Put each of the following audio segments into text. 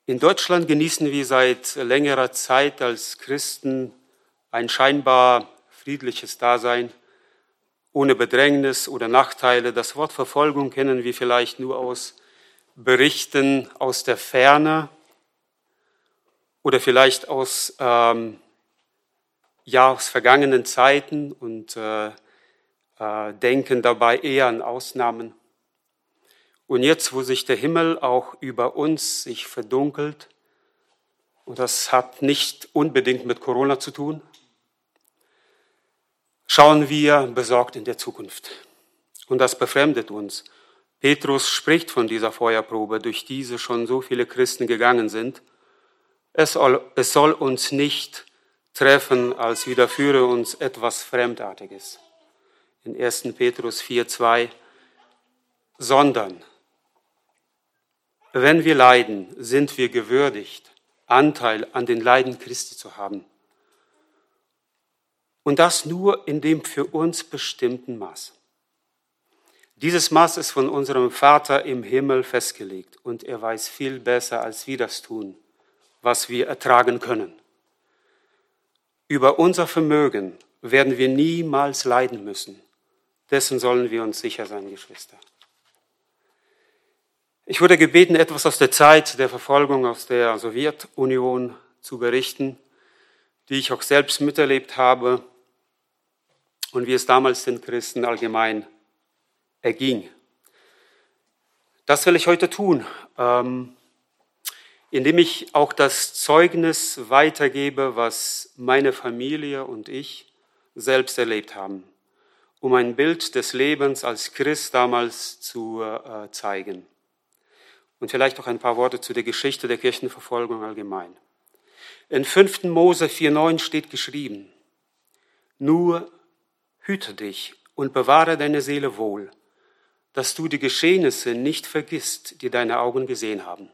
In Deutschland genießen wir seit längerer Zeit als Christen ein scheinbar friedliches Dasein, ohne Bedrängnis oder Nachteile. Das Wort Verfolgung kennen wir vielleicht nur aus Berichten aus der Ferne oder vielleicht aus vergangenen Zeiten und denken dabei eher an Ausnahmen. Und jetzt, wo sich der Himmel auch über uns sich verdunkelt, und das hat nicht unbedingt mit Corona zu tun, schauen wir besorgt in der Zukunft. Und das befremdet uns. Petrus spricht von dieser Feuerprobe, durch diese schon so viele Christen gegangen sind. Es soll uns nicht treffen, als widerführe uns etwas Fremdartiges. In 1. Petrus 4,2, sondern wenn wir leiden, sind wir gewürdigt, Anteil an den Leiden Christi zu haben. Und das nur in dem für uns bestimmten Maß. Dieses Maß ist von unserem Vater im Himmel festgelegt und er weiß viel besser, als wir das tun, was wir ertragen können. Über unser Vermögen werden wir niemals leiden müssen. Dessen sollen wir uns sicher sein, Geschwister. Ich wurde gebeten, etwas aus der Zeit der Verfolgung aus der Sowjetunion zu berichten, die ich auch selbst miterlebt habe und wie es damals den Christen allgemein erging. Das will ich heute tun, indem ich auch das Zeugnis weitergebe, was meine Familie und ich selbst erlebt haben, um ein Bild des Lebens als Christ damals zu zeigen. Und vielleicht auch ein paar Worte zu der Geschichte der Kirchenverfolgung allgemein. In 5. Mose 4,9 steht geschrieben, nur hüte dich und bewahre deine Seele wohl, dass du die Geschehnisse nicht vergisst, die deine Augen gesehen haben.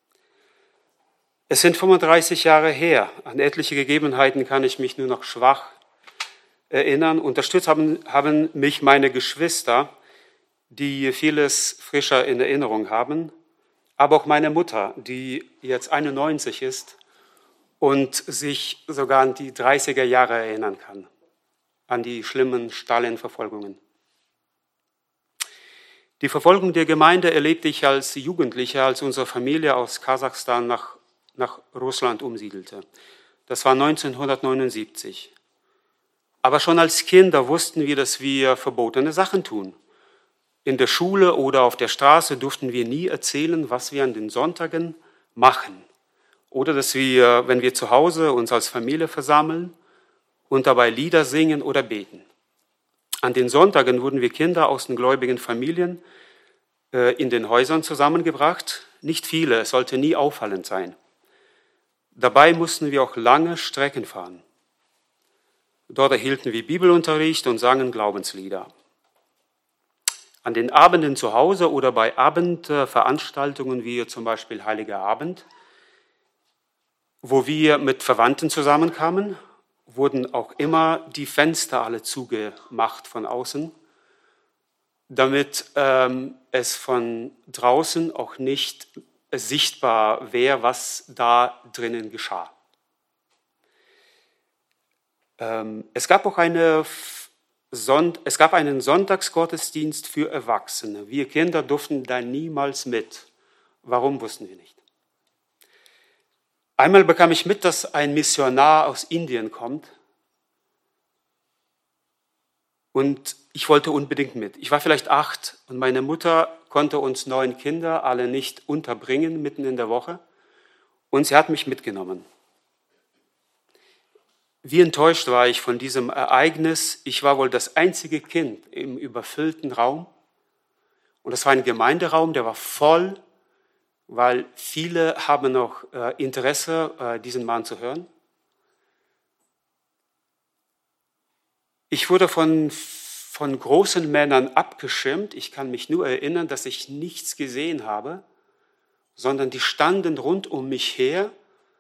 Es sind 35 Jahre her. An etliche Gegebenheiten kann ich mich nur noch schwach erinnern. Unterstützt haben mich meine Geschwister, die vieles frischer in Erinnerung haben, aber auch meine Mutter, die jetzt 91 ist und sich sogar an die 30er Jahre erinnern kann, an die schlimmen Stalin-Verfolgungen. Die Verfolgung der Gemeinde erlebte ich als Jugendlicher, als unsere Familie aus Kasachstan nach Russland umsiedelte. Das war 1979. Aber schon als Kinder wussten wir, dass wir verbotene Sachen tun. In der Schule oder auf der Straße durften wir nie erzählen, was wir an den Sonntagen machen. Oder dass wir, wenn wir zu Hause uns als Familie versammeln und dabei Lieder singen oder beten. An den Sonntagen wurden wir Kinder aus den gläubigen Familien in den Häusern zusammengebracht. Nicht viele, es sollte nie auffallend sein. Dabei mussten wir auch lange Strecken fahren. Dort erhielten wir Bibelunterricht und sangen Glaubenslieder. An den Abenden zu Hause oder bei Abendveranstaltungen wie zum Beispiel Heiliger Abend, wo wir mit Verwandten zusammenkamen, wurden auch immer die Fenster alle zugemacht von außen, damit es von draußen auch nicht sichtbar wäre, was da drinnen geschah. Es gab auch einen Sonntagsgottesdienst für Erwachsene. Wir Kinder durften da niemals mit. Warum, wussten wir nicht. Einmal bekam ich mit, dass ein Missionar aus Indien kommt. Und ich wollte unbedingt mit. Ich war vielleicht 8 und meine Mutter konnte uns 9 Kinder alle nicht unterbringen mitten in der Woche. Und sie hat mich mitgenommen. Wie enttäuscht war ich von diesem Ereignis. Ich war wohl das einzige Kind im überfüllten Raum. Und das war ein Gemeinderaum, der war voll, weil viele haben noch Interesse, diesen Mann zu hören. Ich wurde von großen Männern abgeschirmt. Ich kann mich nur erinnern, dass ich nichts gesehen habe, sondern die standen rund um mich her.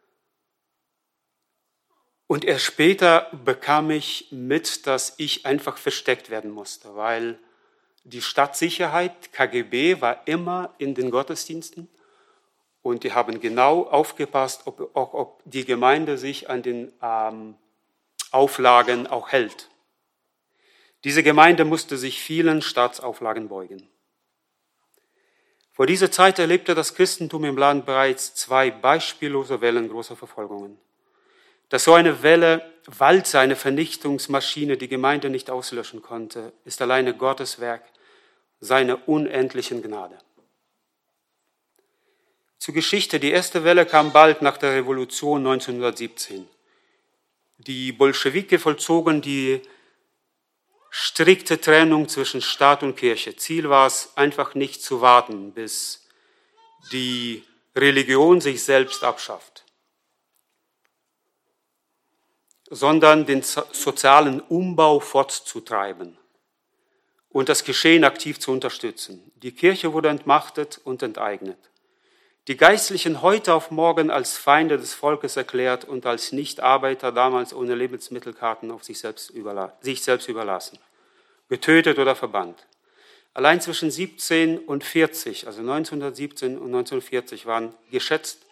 Und erst später bekam ich mit, dass ich einfach versteckt werden musste, weil die Stadtsicherheit, KGB, war immer in den Gottesdiensten Und die haben genau aufgepasst, ob die Gemeinde sich an den Auflagen auch hält. Diese Gemeinde musste sich vielen Staatsauflagen beugen. Vor dieser Zeit erlebte das Christentum im Land bereits 2 beispiellose Wellen großer Verfolgungen. Dass so eine Walze, eine Vernichtungsmaschine die Gemeinde nicht auslöschen konnte, ist alleine Gottes Werk, seine unendlichen Gnade. Zur Geschichte. Die erste Welle kam bald nach der Revolution 1917. Die Bolschewiki vollzogen die strikte Trennung zwischen Staat und Kirche. Ziel war es, einfach nicht zu warten, bis die Religion sich selbst abschafft, sondern den sozialen Umbau fortzutreiben und das Geschehen aktiv zu unterstützen. Die Kirche wurde entmachtet und enteignet. Die Geistlichen heute auf morgen als Feinde des Volkes erklärt und als Nichtarbeiter damals ohne Lebensmittelkarten auf sich selbst überlassen, getötet oder verbannt. Allein zwischen 17 und 40, also 1917 und 1940, waren geschätzt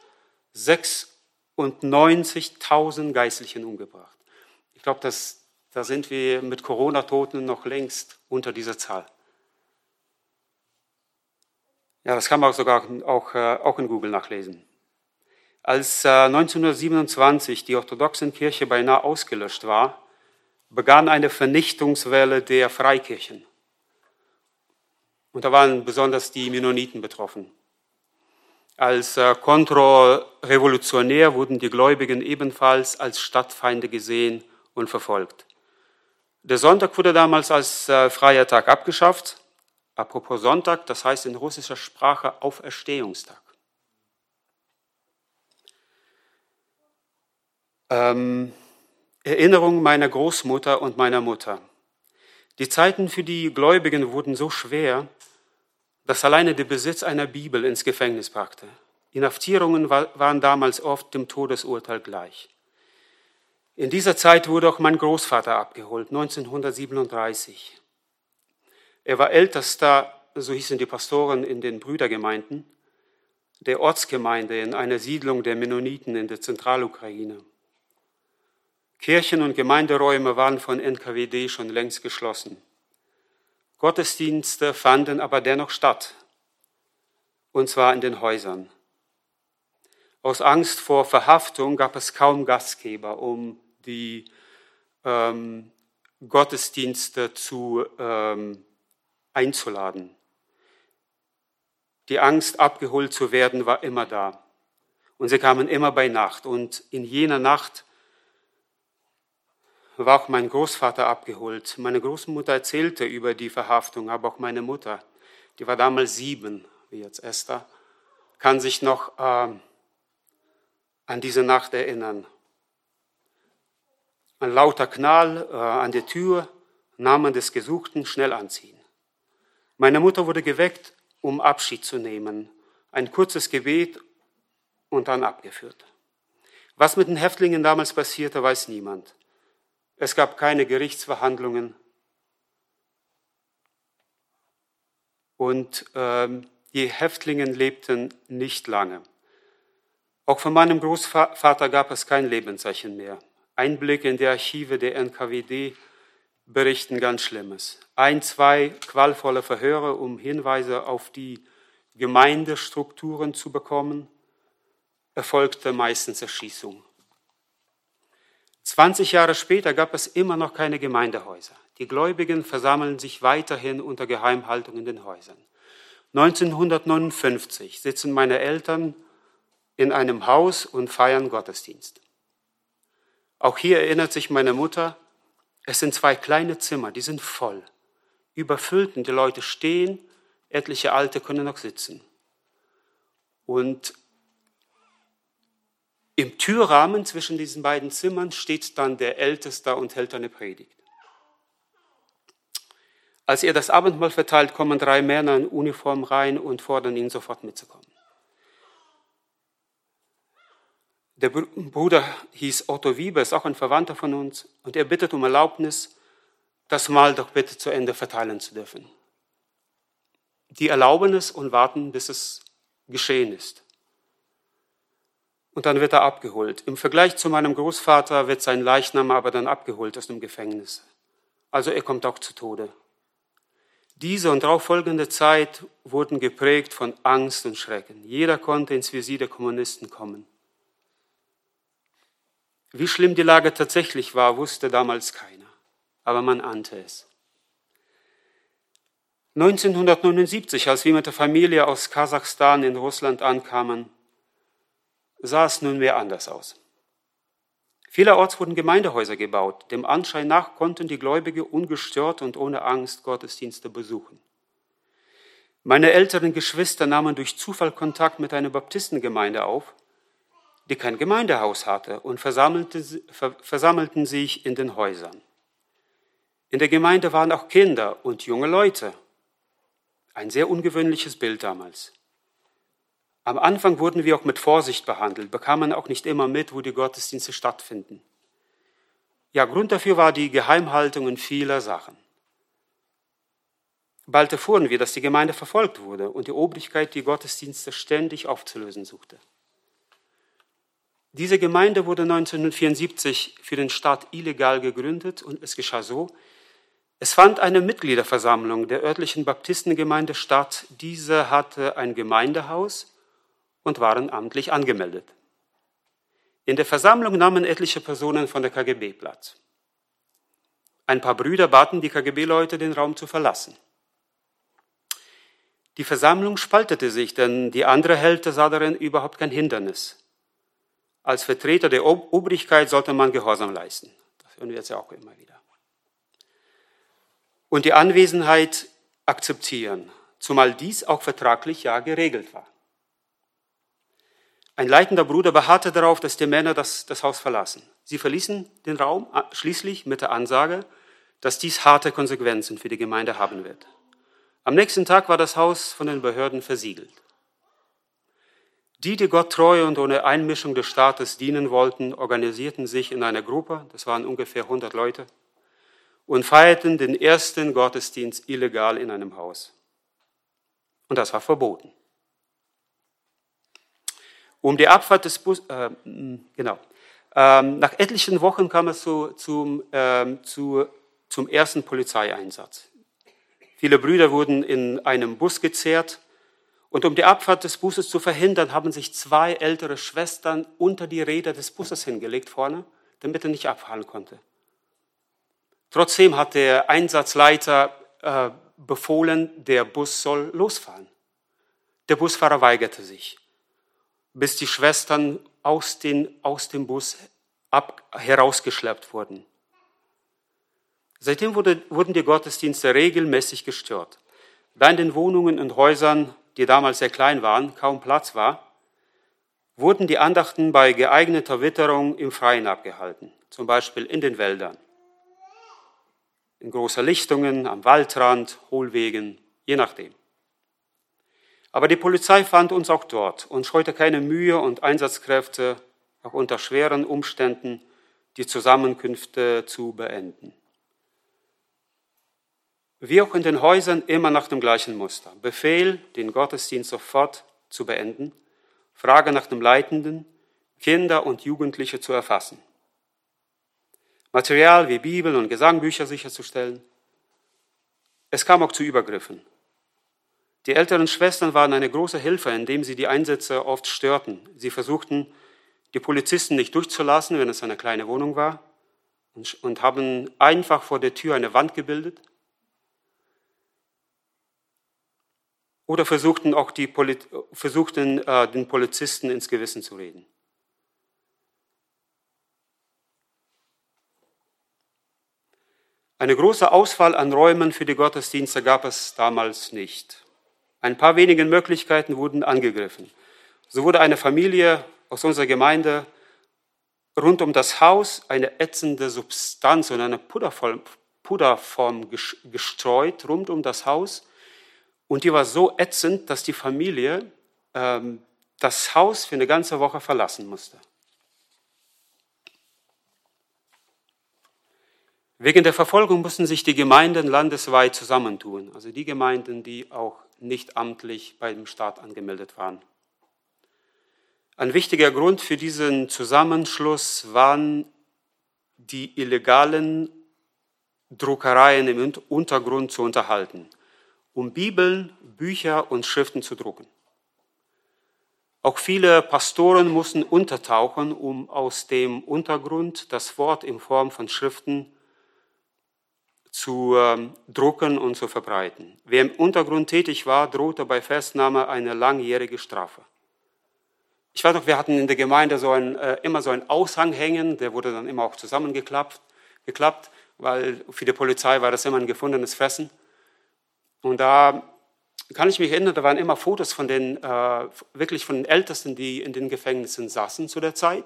96.000 Geistlichen umgebracht. Ich glaube, da sind wir mit Corona-Toten noch längst unter dieser Zahl. Ja, das kann man sogar auch in Google nachlesen. Als 1927 die orthodoxe Kirche beinahe ausgelöscht war, begann eine Vernichtungswelle der Freikirchen. Und da waren besonders die Mennoniten betroffen. Als kontrarevolutionär wurden die Gläubigen ebenfalls als Stadtfeinde gesehen und verfolgt. Der Sonntag wurde damals als freier Tag abgeschafft. Apropos Sonntag, das heißt in russischer Sprache Auferstehungstag. Erinnerung meiner Großmutter und meiner Mutter. Die Zeiten für die Gläubigen wurden so schwer, dass alleine der Besitz einer Bibel ins Gefängnis brachte. Inhaftierungen waren damals oft dem Todesurteil gleich. In dieser Zeit wurde auch mein Großvater abgeholt, 1937. Er war ältester, so hießen die Pastoren in den Brüdergemeinden, der Ortsgemeinde in einer Siedlung der Mennoniten in der Zentralukraine. Kirchen- und Gemeinderäume waren von NKWD schon längst geschlossen. Gottesdienste fanden aber dennoch statt, und zwar in den Häusern. Aus Angst vor Verhaftung gab es kaum Gastgeber, um die Gottesdienste einzuladen. Die Angst, abgeholt zu werden, war immer da. Und sie kamen immer bei Nacht. Und in jener Nacht war auch mein Großvater abgeholt. Meine Großmutter erzählte über die Verhaftung, aber auch meine Mutter, die war damals 7, wie jetzt Esther, kann sich noch an diese Nacht erinnern. Ein lauter Knall an der Tür, Namen des Gesuchten, schnell anziehen. Meine Mutter wurde geweckt, um Abschied zu nehmen. Ein kurzes Gebet und dann abgeführt. Was mit den Häftlingen damals passierte, weiß niemand. Es gab keine Gerichtsverhandlungen. Und die Häftlinge lebten nicht lange. Auch von meinem Großvater gab es kein Lebenszeichen mehr. Einblicke in die Archive der NKWD berichten ganz Schlimmes. 1, 2 qualvolle Verhöre, um Hinweise auf die Gemeindestrukturen zu bekommen, erfolgte meistens Erschießung. 20 Jahre später gab es immer noch keine Gemeindehäuser. Die Gläubigen versammeln sich weiterhin unter Geheimhaltung in den Häusern. 1959 sitzen meine Eltern in einem Haus und feiern Gottesdienst. Auch hier erinnert sich meine Mutter, es sind 2 kleine Zimmer, die sind voll, überfüllt und die Leute stehen, etliche Alte können noch sitzen. Und im Türrahmen zwischen diesen beiden Zimmern steht dann der Älteste und hält eine Predigt. Als er das Abendmahl verteilt, kommen 3 Männer in Uniform rein und fordern ihn sofort mitzukommen. Der Bruder hieß Otto Wieber, ist auch ein Verwandter von uns, und er bittet um Erlaubnis, das Mahl doch bitte zu Ende verteilen zu dürfen. Die erlauben es und warten, bis es geschehen ist. und dann wird er abgeholt. Im Vergleich zu meinem Großvater wird sein Leichnam aber dann abgeholt aus dem Gefängnis. Also er kommt auch zu Tode. Diese und darauf folgende Zeit wurden geprägt von Angst und Schrecken. Jeder konnte ins Visier der Kommunisten kommen. Wie schlimm die Lage tatsächlich war, wusste damals keiner, aber man ahnte es. 1979, als wir mit der Familie aus Kasachstan in Russland ankamen, sah es nunmehr anders aus. Vielerorts wurden Gemeindehäuser gebaut. Dem Anschein nach konnten die Gläubige ungestört und ohne Angst Gottesdienste besuchen. Meine älteren Geschwister nahmen durch Zufall Kontakt mit einer Baptistengemeinde auf, die kein Gemeindehaus hatte, und versammelten sich in den Häusern. In der Gemeinde waren auch Kinder und junge Leute. Ein sehr ungewöhnliches Bild damals. Am Anfang wurden wir auch mit Vorsicht behandelt, bekamen auch nicht immer mit, wo die Gottesdienste stattfinden. Ja, Grund dafür war die Geheimhaltung in vieler Sachen. Bald erfuhren wir, dass die Gemeinde verfolgt wurde und die Obrigkeit die Gottesdienste ständig aufzulösen suchte. Diese Gemeinde wurde 1974 für den Staat illegal gegründet und es geschah so: Es fand eine Mitgliederversammlung der örtlichen Baptistengemeinde statt. Diese hatte ein Gemeindehaus und waren amtlich angemeldet. In der Versammlung nahmen etliche Personen von der KGB Platz. Ein paar Brüder baten die KGB-Leute, den Raum zu verlassen. Die Versammlung spaltete sich, denn die andere Hälfte sah darin überhaupt kein Hindernis. Als Vertreter der Obrigkeit sollte man Gehorsam leisten. Das hören wir jetzt ja auch immer wieder. Und die Anwesenheit akzeptieren, zumal dies auch vertraglich ja geregelt war. Ein leitender Bruder beharrte darauf, dass die Männer das Haus verlassen. Sie verließen den Raum schließlich mit der Ansage, dass dies harte Konsequenzen für die Gemeinde haben wird. Am nächsten Tag war das Haus von den Behörden versiegelt. Die Gott treu und ohne Einmischung des Staates dienen wollten, organisierten sich in einer Gruppe, das waren ungefähr 100 Leute, und feierten den ersten Gottesdienst illegal in einem Haus. Und das war verboten. Um die Abfahrt des Busses, nach etlichen Wochen kam es zum ersten Polizeieinsatz. Viele Brüder wurden in einem Bus gezerrt und um die Abfahrt des Busses zu verhindern, haben sich 2 ältere Schwestern unter die Räder des Busses hingelegt vorne, damit er nicht abfahren konnte. Trotzdem hat der Einsatzleiter befohlen, der Bus soll losfahren. Der Busfahrer weigerte sich, bis die Schwestern aus dem Bus herausgeschleppt wurden. Seitdem wurden die Gottesdienste regelmäßig gestört. Da in den Wohnungen und Häusern, die damals sehr klein waren, kaum Platz war, wurden die Andachten bei geeigneter Witterung im Freien abgehalten, zum Beispiel in den Wäldern, in großer Lichtungen, am Waldrand, Hohlwegen, je nachdem. Aber die Polizei fand uns auch dort und scheute keine Mühe und Einsatzkräfte, auch unter schweren Umständen, die Zusammenkünfte zu beenden. Wie auch in den Häusern immer nach dem gleichen Muster. Befehl, den Gottesdienst sofort zu beenden, Frage nach dem Leitenden, Kinder und Jugendliche zu erfassen. Material wie Bibeln und Gesangbücher sicherzustellen. Es kam auch zu Übergriffen. Die älteren Schwestern waren eine große Hilfe, indem sie die Einsätze oft störten. Sie versuchten, die Polizisten nicht durchzulassen, wenn es eine kleine Wohnung war, und haben einfach vor der Tür eine Wand gebildet. Oder versuchten den Polizisten ins Gewissen zu reden. Eine große Auswahl an Räumen für die Gottesdienste gab es damals nicht. Ein paar wenige Möglichkeiten wurden angegriffen. So wurde eine Familie aus unserer Gemeinde rund um das Haus eine ätzende Substanz und eine Puderform gestreut rund um das Haus. Und die war so ätzend, dass die Familie das Haus für eine ganze Woche verlassen musste. Wegen der Verfolgung mussten sich die Gemeinden landesweit zusammentun, also die Gemeinden, die auch nicht amtlich beim Staat angemeldet waren. Ein wichtiger Grund für diesen Zusammenschluss waren die illegalen Druckereien im Untergrund zu unterhalten, um Bibeln, Bücher und Schriften zu drucken. Auch viele Pastoren mussten untertauchen, um aus dem Untergrund das Wort in Form von Schriften zu drucken und zu verbreiten. Wer im Untergrund tätig war, drohte bei Festnahme eine langjährige Strafe. Ich weiß noch, wir hatten in der Gemeinde immer so einen Aushang hängen, der wurde dann immer auch zusammengeklappt, weil für die Polizei war das immer ein gefundenes Fressen. Und da kann ich mich erinnern, da waren immer Fotos von wirklich von den Ältesten, die in den Gefängnissen saßen zu der Zeit,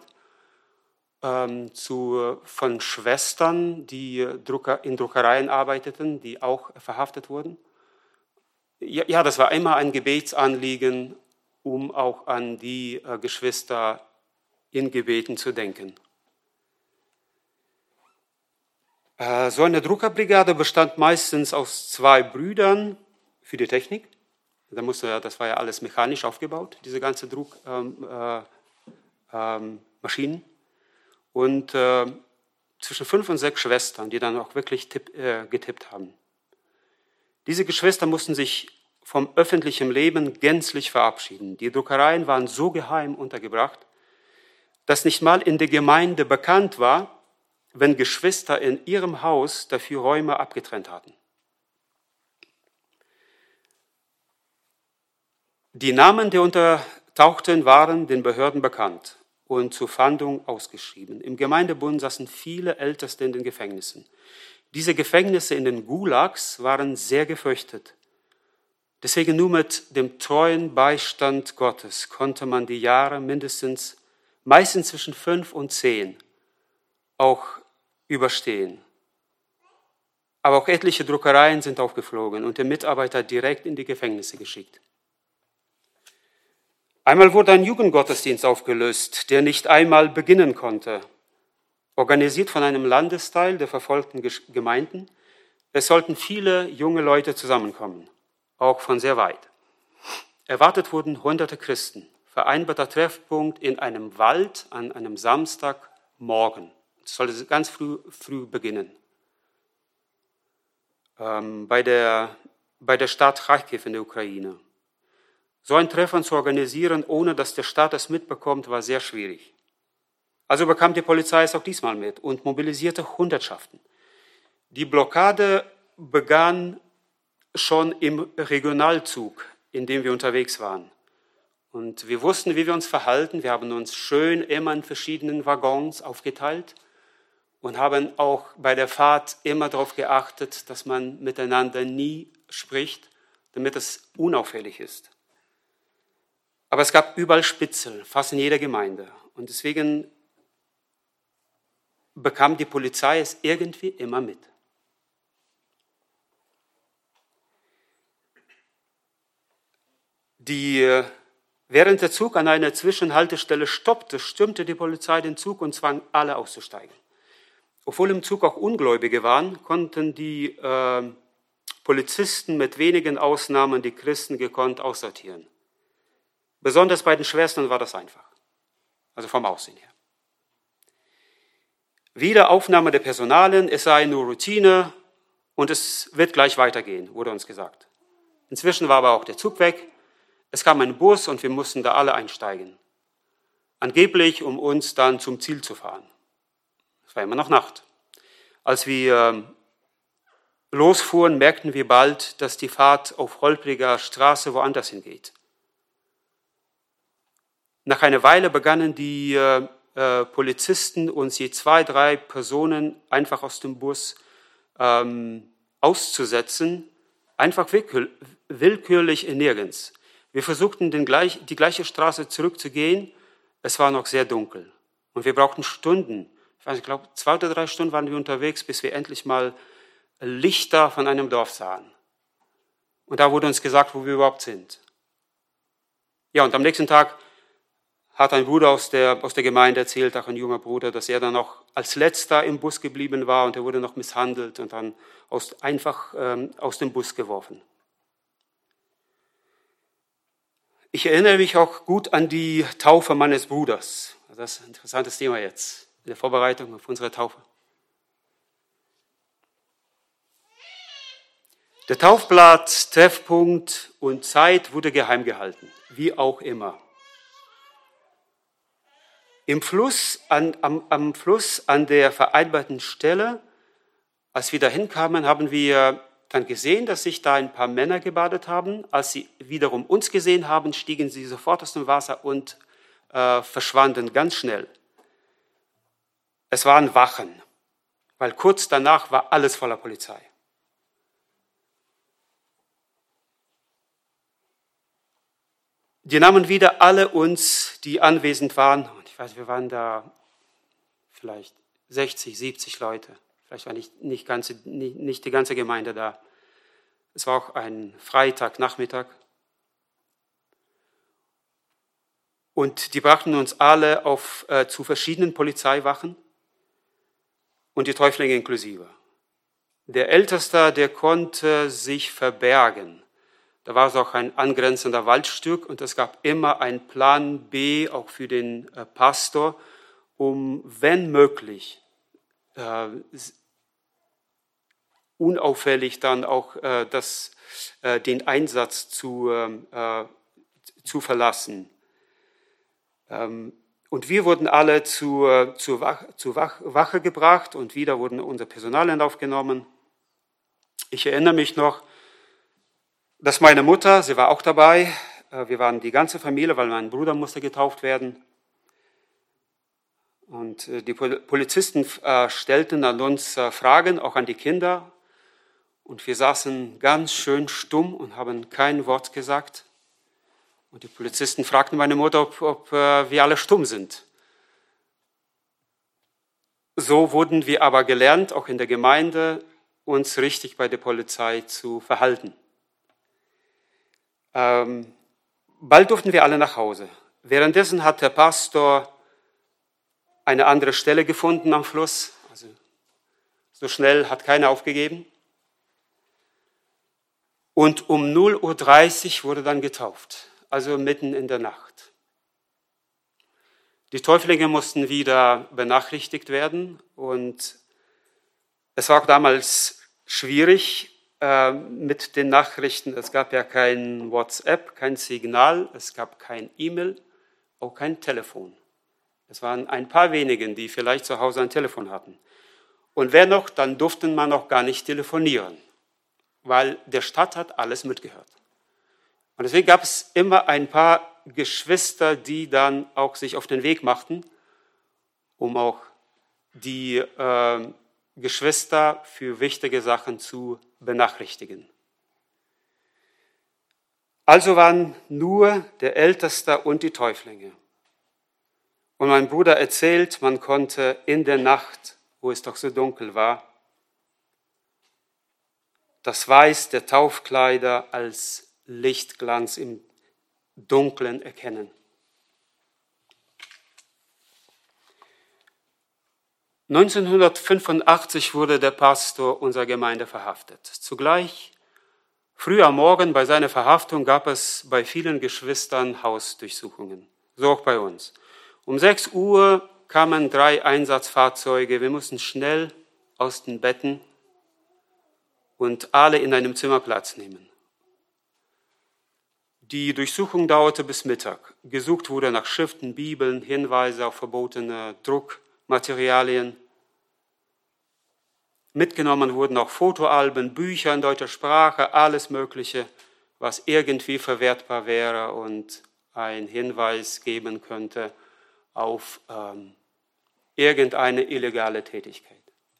von Schwestern, die in Druckereien arbeiteten, die auch verhaftet wurden. Ja, das war immer ein Gebetsanliegen, um auch an die Geschwister in Gebeten zu denken. So eine Druckerbrigade bestand meistens aus 2 Brüdern für die Technik. Das war ja alles mechanisch aufgebaut, diese ganze Druckmaschinen. Und zwischen 5 und 6 Schwestern, die dann auch wirklich getippt haben. Diese Geschwister mussten sich vom öffentlichen Leben gänzlich verabschieden. Die Druckereien waren so geheim untergebracht, dass nicht mal in der Gemeinde bekannt war, wenn Geschwister in ihrem Haus dafür Räume abgetrennt hatten. Die Namen der Untertauchten waren den Behörden bekannt und zur Fahndung ausgeschrieben. Im Gemeindebund saßen viele Älteste in den Gefängnissen. Diese Gefängnisse in den Gulags waren sehr gefürchtet. Deswegen nur mit dem treuen Beistand Gottes konnte man die Jahre meistens zwischen 5 und 10 auch überstehen. Aber auch etliche Druckereien sind aufgeflogen und der Mitarbeiter direkt in die Gefängnisse geschickt. Einmal wurde ein Jugendgottesdienst aufgelöst, der nicht einmal beginnen konnte, organisiert von einem Landesteil der verfolgten Gemeinden. Es sollten viele junge Leute zusammenkommen, auch von sehr weit. Erwartet wurden hunderte Christen. Vereinbarter Treffpunkt in einem Wald an einem Samstagmorgen. Es sollte ganz früh beginnen. Bei der Stadt Charkiw in der Ukraine. So ein Treffen zu organisieren, ohne dass der Staat es mitbekommt, war sehr schwierig. Also bekam die Polizei es auch diesmal mit und mobilisierte Hundertschaften. Die Blockade begann schon im Regionalzug, in dem wir unterwegs waren. Und wir wussten, wie wir uns verhalten. Wir haben uns schön immer in verschiedenen Waggons aufgeteilt und haben auch bei der Fahrt immer darauf geachtet, dass man miteinander nie spricht, damit es unauffällig ist. Aber es gab überall Spitzel, fast in jeder Gemeinde. Und deswegen bekam die Polizei es irgendwie immer mit. Während der Zug an einer Zwischenhaltestelle stoppte, stürmte die Polizei den Zug und zwang alle auszusteigen. Obwohl im Zug auch Ungläubige waren, konnten die Polizisten mit wenigen Ausnahmen die Christen gekonnt aussortieren. Besonders bei den Schwestern war das einfach, also vom Aussehen her. Wiederaufnahme der Personalien, es sei nur Routine und es wird gleich weitergehen, wurde uns gesagt. Inzwischen war aber auch der Zug weg. Es kam ein Bus und wir mussten da alle einsteigen. Angeblich, um uns dann zum Ziel zu fahren. Es war immer noch Nacht. Als wir losfuhren, merkten wir bald, dass die Fahrt auf holpriger Straße woanders hingeht. Nach einer Weile begannen die Polizisten uns je 2, 3 Personen einfach aus dem Bus auszusetzen, einfach willkürlich nirgends. Wir versuchten die gleiche Straße zurückzugehen, es war noch sehr dunkel und wir brauchten Stunden. Ich glaube 2 oder 3 Stunden waren wir unterwegs, bis wir endlich mal Lichter von einem Dorf sahen. Und da wurde uns gesagt, wo wir überhaupt sind. Ja, und am nächsten Tag hat ein Bruder aus der Gemeinde erzählt, auch ein junger Bruder, dass er dann noch als Letzter im Bus geblieben war und er wurde noch misshandelt und dann einfach aus dem Bus geworfen. Ich erinnere mich auch gut an die Taufe meines Bruders. Also das ist ein interessantes Thema jetzt, in der Vorbereitung auf unsere Taufe. Der Taufblatt, Treffpunkt und Zeit wurde geheim gehalten, wie auch immer. Am Fluss an der vereinbarten Stelle, als wir da hinkamen, haben wir dann gesehen, dass sich da ein paar Männer gebadet haben. Als sie wiederum uns gesehen haben, stiegen sie sofort aus dem Wasser und verschwanden ganz schnell. Es waren Wachen, weil kurz danach war alles voller Polizei. Die nahmen wieder alle uns, die anwesend waren, und ich weiß, wir waren da vielleicht 60, 70 Leute, vielleicht war nicht die ganze Gemeinde da. Es war auch ein Freitagnachmittag. Und die brachten uns alle zu verschiedenen Polizeiwachen und die Täuflinge inklusive. Der Älteste, der konnte sich verbergen. Da war es auch ein angrenzender Waldstück und es gab immer einen Plan B, auch für den Pastor, um, wenn möglich, unauffällig dann auch den Einsatz zu verlassen. Und wir wurden alle zur Wache gebracht und wieder wurden unser Personalien aufgenommen. Ich erinnere mich noch, dass meine Mutter, sie war auch dabei, wir waren die ganze Familie, weil mein Bruder musste getauft werden. Und die Polizisten stellten an uns Fragen, auch an die Kinder. Und wir saßen ganz schön stumm und haben kein Wort gesagt. Und die Polizisten fragten meine Mutter, ob wir alle stumm sind. So wurden wir aber gelernt, auch in der Gemeinde, uns richtig bei der Polizei zu verhalten. Bald durften wir alle nach Hause. Währenddessen hat der Pastor eine andere Stelle gefunden am Fluss. Also so schnell hat keiner aufgegeben. Und um 0:30 Uhr wurde dann getauft, also mitten in der Nacht. Die Täuflinge mussten wieder benachrichtigt werden und es war auch damals schwierig mit den Nachrichten. Es gab ja kein WhatsApp, kein Signal, es gab kein E-Mail, auch kein Telefon. Es waren ein paar wenigen, die vielleicht zu Hause ein Telefon hatten. Und wenn noch, dann durften man auch gar nicht telefonieren, weil der Stadt hat alles mitgehört. Und deswegen gab es immer ein paar Geschwister, die dann auch sich auf den Weg machten, um auch die Geschwister für wichtige Sachen zu benachrichtigen. Also waren nur der Älteste und die Täuflinge. Und mein Bruder erzählt, man konnte in der Nacht, wo es doch so dunkel war, das Weiß der Taufkleider als Lichtglanz im Dunkeln erkennen. 1985 wurde der Pastor unserer Gemeinde verhaftet. Zugleich, früh am Morgen bei seiner Verhaftung gab es bei vielen Geschwistern Hausdurchsuchungen, so auch bei uns. Um 6 Uhr kamen 3 Einsatzfahrzeuge, wir mussten schnell aus den Betten und alle in einem Zimmer Platz nehmen. Die Durchsuchung dauerte bis Mittag. Gesucht wurde nach Schriften, Bibeln, Hinweise auf verbotene Druckmaterialien. Mitgenommen wurden auch Fotoalben, Bücher in deutscher Sprache, alles Mögliche, was irgendwie verwertbar wäre und einen Hinweis geben könnte auf irgendeine illegale Tätigkeit.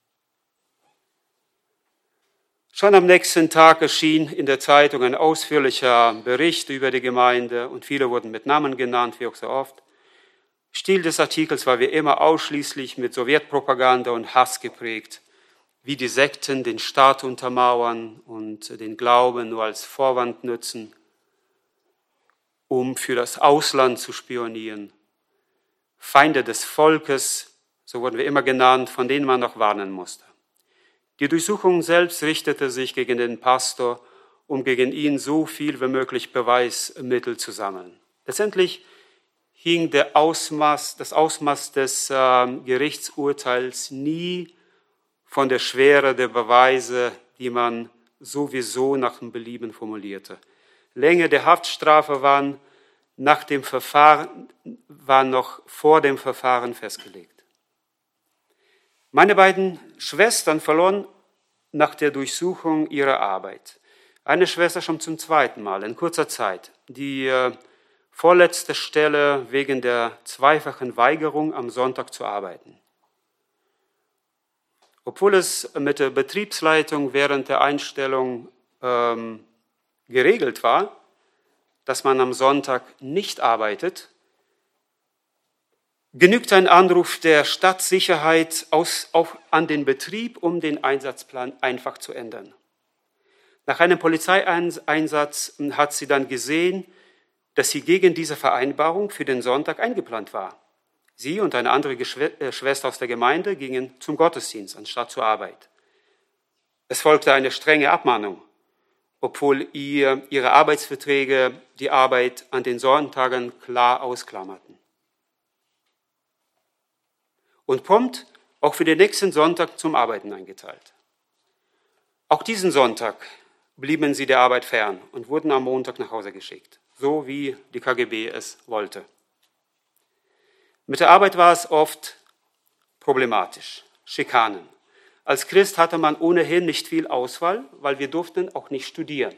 Schon am nächsten Tag erschien in der Zeitung ein ausführlicher Bericht über die Gemeinde und viele wurden mit Namen genannt, wie auch so oft. Stil des Artikels war wie immer ausschließlich mit Sowjetpropaganda und Hass geprägt, wie die Sekten den Staat untermauern und den Glauben nur als Vorwand nutzen, um für das Ausland zu spionieren. Feinde des Volkes, so wurden wir immer genannt, von denen man noch warnen musste. Die Durchsuchung selbst richtete sich gegen den Pastor, um gegen ihn so viel wie möglich Beweismittel zu sammeln. Letztendlich hing das Ausmaß des Gerichtsurteils nie von der Schwere der Beweise, die man sowieso nach dem Belieben formulierte. Länge der Haftstrafe war noch vor dem Verfahren festgelegt. Meine beiden Schwestern verloren nach der Durchsuchung ihre Arbeit. Eine Schwester schon zum zweiten Mal in kurzer Zeit. Die vorletzte Stelle wegen der zweifachen Weigerung, am Sonntag zu arbeiten. Obwohl es mit der Betriebsleitung während der Einstellung geregelt war, dass man am Sonntag nicht arbeitet, genügt ein Anruf der Stadtsicherheit an den Betrieb, um den Einsatzplan einfach zu ändern. Nach einem Polizeieinsatz hat sie dann gesehen, dass sie gegen diese Vereinbarung für den Sonntag eingeplant war. Sie und eine andere Schwester aus der Gemeinde gingen zum Gottesdienst, anstatt zur Arbeit. Es folgte eine strenge Abmahnung, obwohl ihre Arbeitsverträge die Arbeit an den Sonntagen klar ausklammerten. Und prompt auch für den nächsten Sonntag zum Arbeiten eingeteilt. Auch diesen Sonntag blieben sie der Arbeit fern und wurden am Montag nach Hause geschickt, so wie die KGB es wollte. Mit der Arbeit war es oft problematisch, Schikanen. Als Christ hatte man ohnehin nicht viel Auswahl, weil wir durften auch nicht studieren.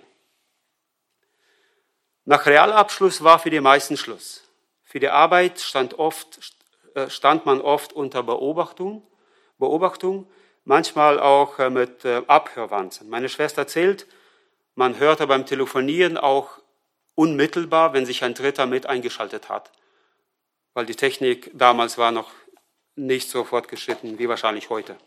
Nach Realabschluss war für die meisten Schluss. Für die Arbeit stand man oft unter Beobachtung, manchmal auch mit Abhörwanzen. Meine Schwester erzählt, man hörte beim Telefonieren auch unmittelbar, wenn sich ein Dritter mit eingeschaltet hat, weil die Technik damals war noch nicht so fortgeschritten wie wahrscheinlich heute.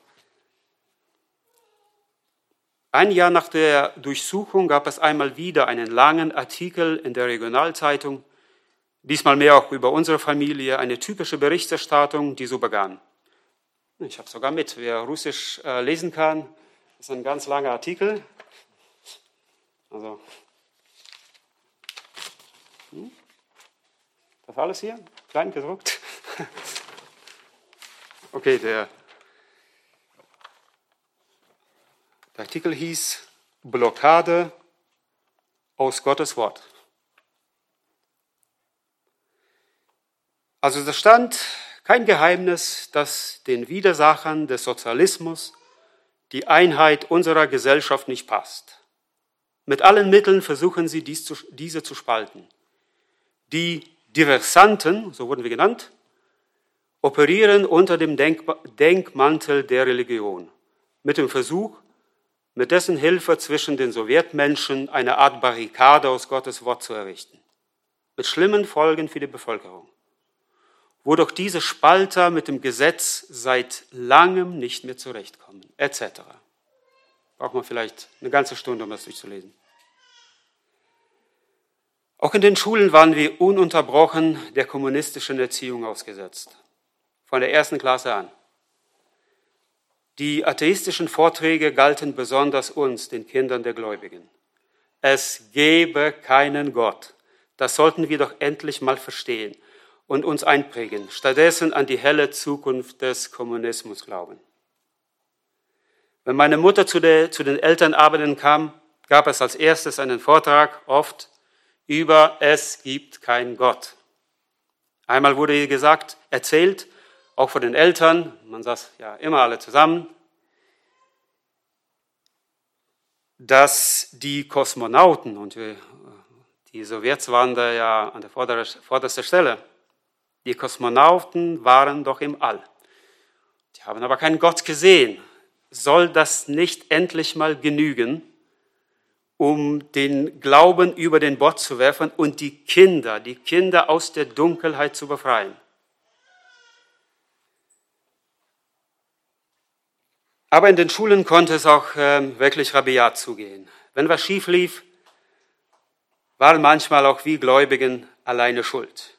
Ein Jahr nach der Durchsuchung gab es einmal wieder einen langen Artikel in der Regionalzeitung, diesmal mehr auch über unsere Familie, eine typische Berichterstattung, die so begann. Ich habe sogar mit, wer Russisch lesen kann, das ist ein ganz langer Artikel. Also, das alles hier, klein gedruckt. Okay, der Artikel hieß Blockade aus Gottes Wort. Also da stand kein Geheimnis, dass den Widersachern des Sozialismus die Einheit unserer Gesellschaft nicht passt. Mit allen Mitteln versuchen sie, diese zu spalten. Die Diversanten, so wurden wir genannt, operieren unter dem Denkmantel der Religion, mit dem Versuch, mit dessen Hilfe zwischen den Sowjetmenschen eine Art Barrikade aus Gottes Wort zu errichten, mit schlimmen Folgen für die Bevölkerung, wodurch diese Spalter mit dem Gesetz seit langem nicht mehr zurechtkommen, etc. Braucht man vielleicht eine ganze Stunde, um das durchzulesen. Auch in den Schulen waren wir ununterbrochen der kommunistischen Erziehung ausgesetzt, von der ersten Klasse an. Die atheistischen Vorträge galten besonders uns, den Kindern der Gläubigen. Es gebe keinen Gott. Das sollten wir doch endlich mal verstehen und uns einprägen, stattdessen an die helle Zukunft des Kommunismus glauben. Wenn meine Mutter zu den Elternabenden kam, gab es als erstes einen Vortrag, oft über Es gibt keinen Gott. Einmal wurde ihr erzählt, auch von den Eltern, man saß ja immer alle zusammen, dass die Kosmonauten, und die Sowjets waren da ja an der vordersten Stelle, die Kosmonauten waren doch im All. Die haben aber keinen Gott gesehen. Soll das nicht endlich mal genügen, um den Glauben über den Bord zu werfen und die Kinder aus der Dunkelheit zu befreien? Aber in den Schulen konnte es auch wirklich rabiat zugehen. Wenn was schief lief, waren manchmal auch wir Gläubigen alleine schuld.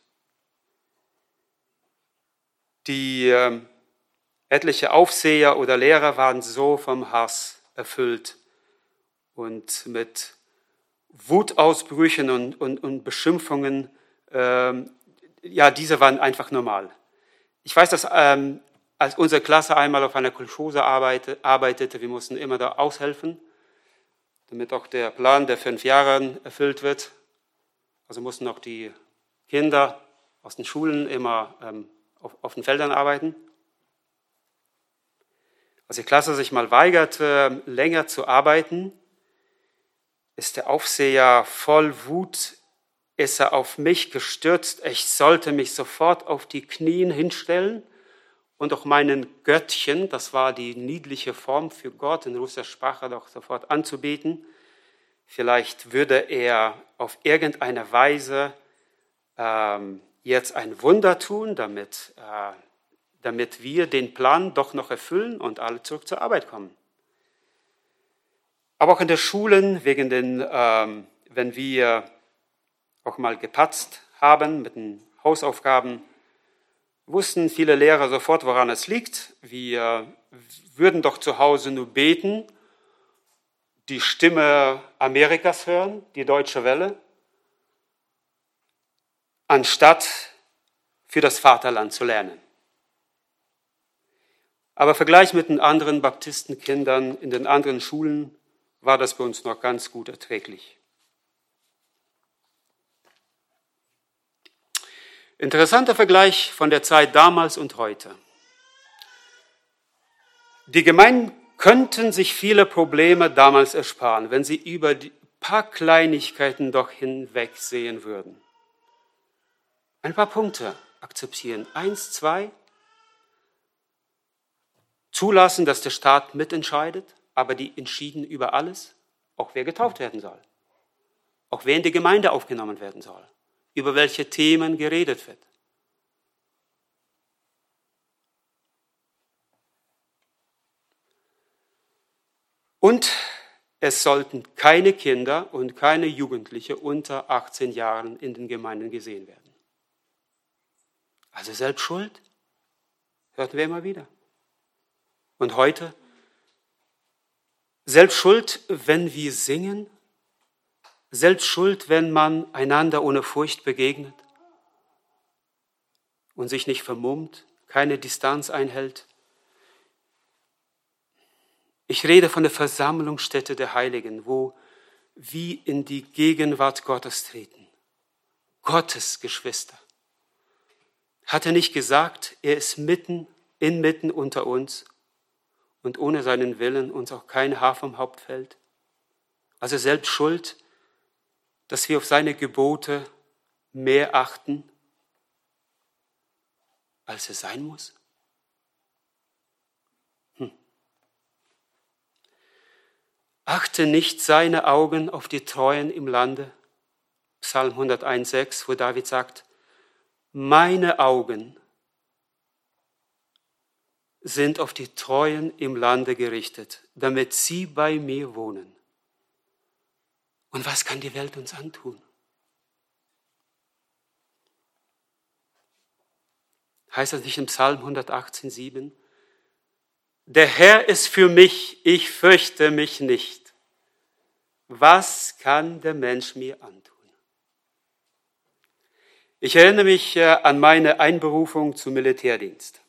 Die etliche Aufseher oder Lehrer waren so vom Hass erfüllt und mit Wutausbrüchen und Beschimpfungen diese waren einfach normal. Ich weiß, dass als unsere Klasse einmal auf einer Kolchose arbeitete, wir mussten immer da aushelfen, damit auch der Plan der 5 Jahre erfüllt wird. Also mussten auch die Kinder aus den Schulen immer auf den Feldern arbeiten. Als die Klasse sich mal weigerte, länger zu arbeiten, ist der Aufseher voll Wut, ist er auf mich gestürzt. Ich sollte mich sofort auf die Knien hinstellen und auch meinen Göttchen, das war die niedliche Form für Gott in russischer Sprache, doch sofort anzubeten. Vielleicht würde er auf irgendeine Weise jetzt ein Wunder tun, damit wir den Plan doch noch erfüllen und alle zurück zur Arbeit kommen. Aber auch in den Schulen, wenn wir auch mal gepatzt haben mit den Hausaufgaben, wussten viele Lehrer sofort, woran es liegt. Wir würden doch zu Hause nur beten, die Stimme Amerikas hören, die Deutsche Welle, anstatt für das Vaterland zu lernen. Aber im Vergleich mit den anderen Baptistenkindern in den anderen Schulen war das bei uns noch ganz gut erträglich. Interessanter Vergleich von der Zeit damals und heute. Die Gemeinden könnten sich viele Probleme damals ersparen, wenn sie über die paar Kleinigkeiten doch hinwegsehen würden. Ein paar Punkte akzeptieren. 1, 2. Zulassen, dass der Staat mitentscheidet, aber die entschieden über alles, auch wer getauft werden soll, auch wer in die Gemeinde aufgenommen werden soll, über welche Themen geredet wird. Und es sollten keine Kinder und keine Jugendliche unter 18 Jahren in den Gemeinden gesehen werden. Also Selbstschuld, hörten wir immer wieder. Und heute, Selbstschuld, wenn wir singen, Selbstschuld, wenn man einander ohne Furcht begegnet und sich nicht vermummt, keine Distanz einhält. Ich rede von der Versammlungsstätte der Heiligen, wo wir in die Gegenwart Gottes treten. Gottes Geschwister. Hat er nicht gesagt, er ist inmitten unter uns und ohne seinen Willen uns auch kein Haar vom Haupt fällt? Also selbst schuld, dass wir auf seine Gebote mehr achten, als es sein muss? Achte nicht seine Augen auf die Treuen im Lande. Psalm 101,6, wo David sagt, meine Augen sind auf die Treuen im Lande gerichtet, damit sie bei mir wohnen. Und was kann die Welt uns antun? Heißt das nicht im Psalm 118,7? Der Herr ist für mich, ich fürchte mich nicht. Was kann der Mensch mir antun? Ich erinnere mich an meine Einberufung zum Militärdienst.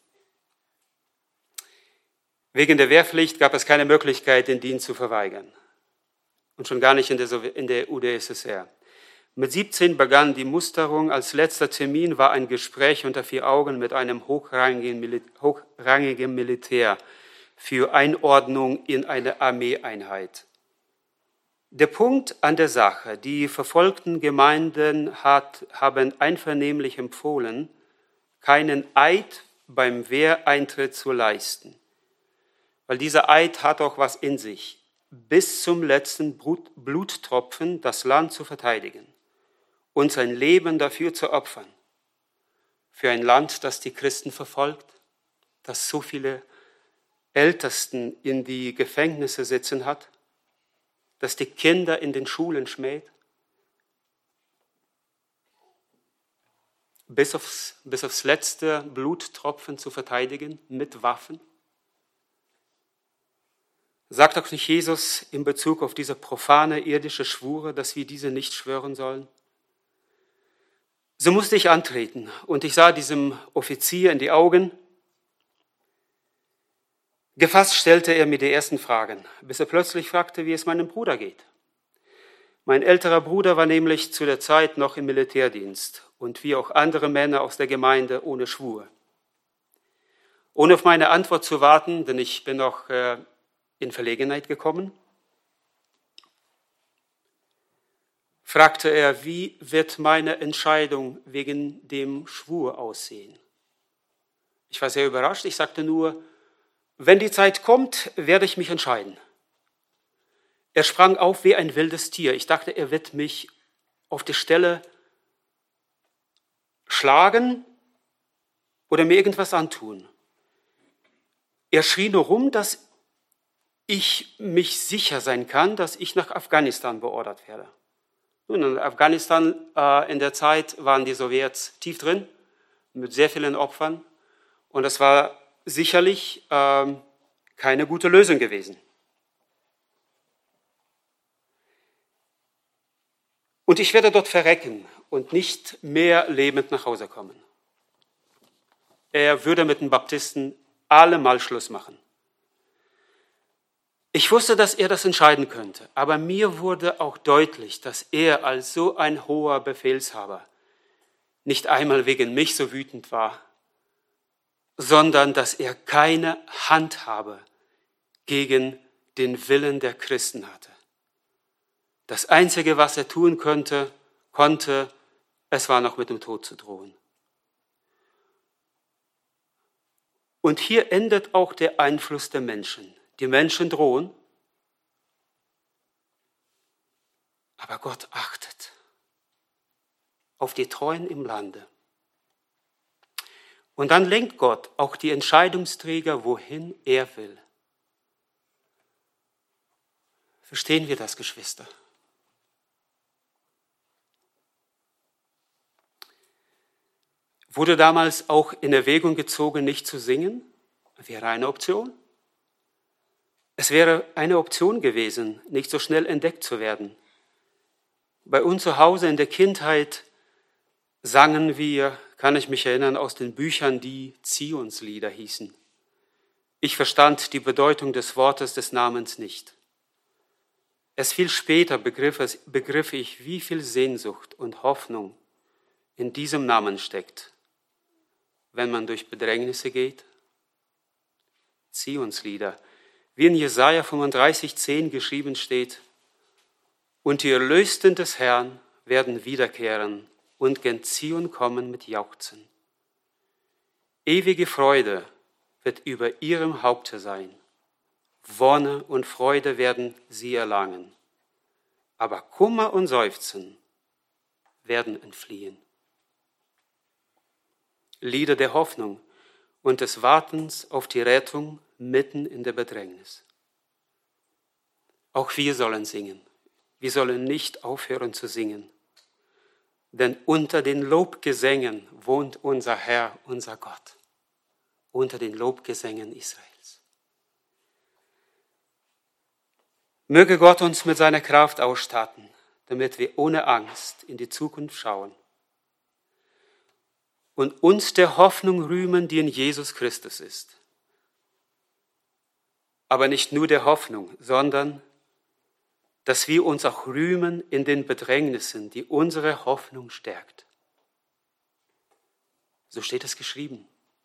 Wegen der Wehrpflicht gab es keine Möglichkeit, den Dienst zu verweigern. Und schon gar nicht in der UdSSR. Mit 17 begann die Musterung. Als letzter Termin war ein Gespräch unter 4 Augen mit einem hochrangigen Militär für Einordnung in eine Armeeeinheit. Der Punkt an der Sache, die verfolgten Gemeinden haben einvernehmlich empfohlen, keinen Eid beim Wehreintritt zu leisten. Weil dieser Eid hat auch was in sich, bis zum letzten Bluttropfen das Land zu verteidigen und sein Leben dafür zu opfern. Für ein Land, das die Christen verfolgt, das so viele Ältesten in die Gefängnisse sitzen hat, das die Kinder in den Schulen schmäht, bis aufs letzte Bluttropfen zu verteidigen mit Waffen. Sagt auch nicht Jesus in Bezug auf diese profane irdische Schwure, dass wir diese nicht schwören sollen? So musste ich antreten und ich sah diesem Offizier in die Augen. Gefasst stellte er mir die ersten Fragen, bis er plötzlich fragte, wie es meinem Bruder geht. Mein älterer Bruder war nämlich zu der Zeit noch im Militärdienst und wie auch andere Männer aus der Gemeinde ohne Schwur. Ohne auf meine Antwort zu warten, denn ich bin noch in Verlegenheit gekommen, fragte er, wie wird meine Entscheidung wegen dem Schwur aussehen? Ich war sehr überrascht, ich sagte nur, wenn die Zeit kommt, werde ich mich entscheiden. Er sprang auf wie ein wildes Tier. Ich dachte, er wird mich auf die Stelle schlagen oder mir irgendwas antun. Er schrie nur rum, dass ich mich sicher sein kann, dass ich nach Afghanistan beordert werde. Nun, in Afghanistan in der Zeit waren die Sowjets tief drin, mit sehr vielen Opfern. Und das war sicherlich keine gute Lösung gewesen. Und ich werde dort verrecken und nicht mehr lebend nach Hause kommen. Er würde mit den Baptisten allemal Schluss machen. Ich wusste, dass er das entscheiden könnte, aber mir wurde auch deutlich, dass er als so ein hoher Befehlshaber nicht einmal wegen mich so wütend war, sondern dass er keine Handhabe gegen den Willen der Christen hatte. Das Einzige, was er tun konnte, es war noch mit dem Tod zu drohen. Und hier endet auch der Einfluss der Menschen. Die Menschen drohen, aber Gott achtet auf die Treuen im Lande. Und dann lenkt Gott auch die Entscheidungsträger, wohin er will. Verstehen wir das, Geschwister? Wurde damals auch in Erwägung gezogen, nicht zu singen? Wäre eine Option. Es wäre eine Option gewesen, nicht so schnell entdeckt zu werden. Bei uns zu Hause in der Kindheit sangen wir, kann ich mich erinnern, aus den Büchern, die Zionslieder hießen. Ich verstand die Bedeutung des Wortes des Namens nicht. Erst viel später begriff ich, wie viel Sehnsucht und Hoffnung in diesem Namen steckt, wenn man durch Bedrängnisse geht. Zionslieder. Wie in Jesaja 35,10 geschrieben steht, und die Erlösten des Herrn werden wiederkehren und gen Zion kommen mit Jauchzen. Ewige Freude wird über ihrem Haupte sein. Wonne und Freude werden sie erlangen. Aber Kummer und Seufzen werden entfliehen. Lieder der Hoffnung und des Wartens auf die Rettung mitten in der Bedrängnis. Auch wir sollen singen. Wir sollen nicht aufhören zu singen. Denn unter den Lobgesängen wohnt unser Herr, unser Gott. Unter den Lobgesängen Israels. Möge Gott uns mit seiner Kraft ausstatten, damit wir ohne Angst in die Zukunft schauen und uns der Hoffnung rühmen, die in Jesus Christus ist. Aber nicht nur der Hoffnung, sondern dass wir uns auch rühmen in den Bedrängnissen, die unsere Hoffnung stärkt. So steht es geschrieben.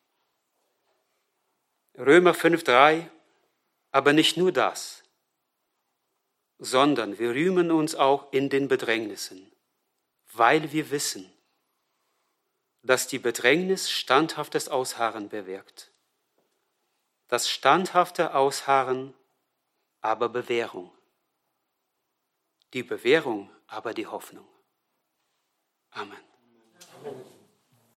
Römer 5,3, aber nicht nur das, sondern wir rühmen uns auch in den Bedrängnissen, weil wir wissen, dass die Bedrängnis standhaftes Ausharren bewirkt. Das standhafte Ausharren aber Bewährung. Die Bewährung aber die Hoffnung. Amen.